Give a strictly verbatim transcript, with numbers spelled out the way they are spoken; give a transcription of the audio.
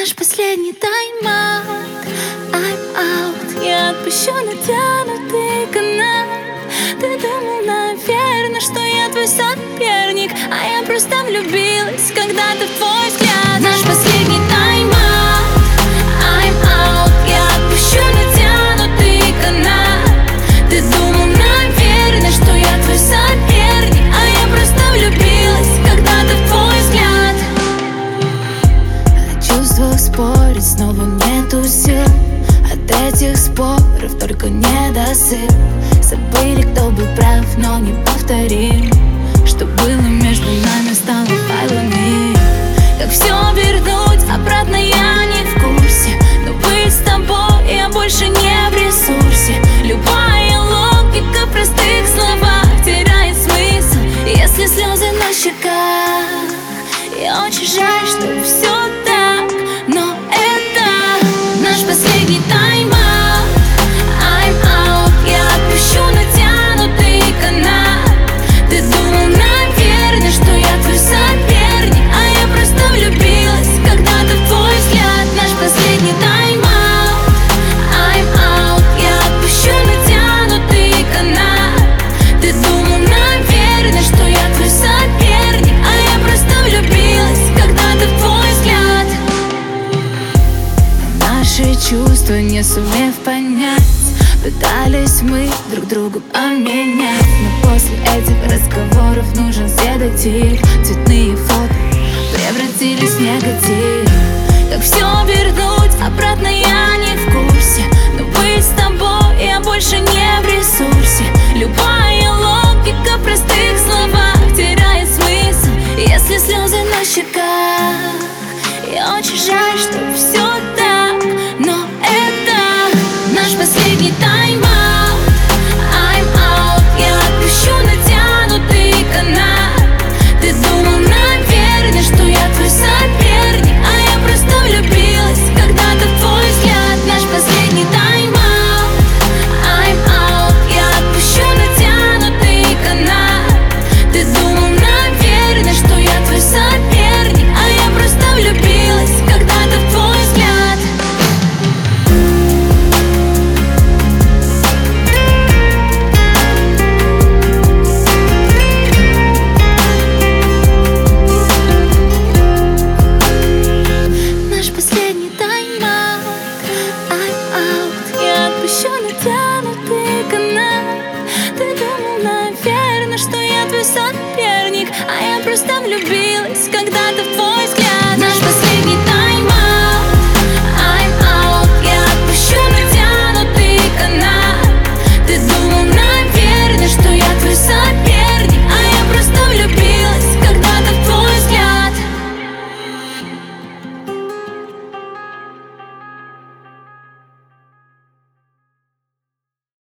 Наш последний тайм-аут, I'm out. Я отпущу натянутый канат. Ты думал, наверное, что я твой соперник, а я просто влюбилась когда-то в твой взгляд. Наш последний тайм-аут, I'm out. Я отпущу натянутый канат. Ты думал, наверное, что я твой соперник, а я просто влюбилась когда-то в твой взгляд. О чувствах спорить снова нету сил. От этих споров только недосып. Забыли, кто был прав, но не повторим. Что было между нами, стало файлами. Как все вернуть обратно, я не в курсе. Но быть с тобой я больше не в ресурсе. Любая логика в простых словах теряет смысл, если слезы на щеках. Я очень жаль, что все так, но это наш последний тайм-аут. I'm out. Я отпущу натянутый канат. Ты думал, наверное, что я твой соперник, а я просто влюбилась когда-то в твой взгляд. Наш последний тайм-аут, I'm out. Я отпущу натянутый канат. Ты думал, наверное, что я твой соперник, а я просто влюбилась когда-то в твой взгляд. Наши чувства не сумев понять, пытались мы друг другу поменять. Но после этих разговоров нужен седатив. Цветные фото превратились в негатив. Как все вернуть обратно, я не в курсе. Но быть с тобой я больше не в ресурсе. Любая логика в простых словах теряет смысл, если слезы на щеках. Я очень жаль, что все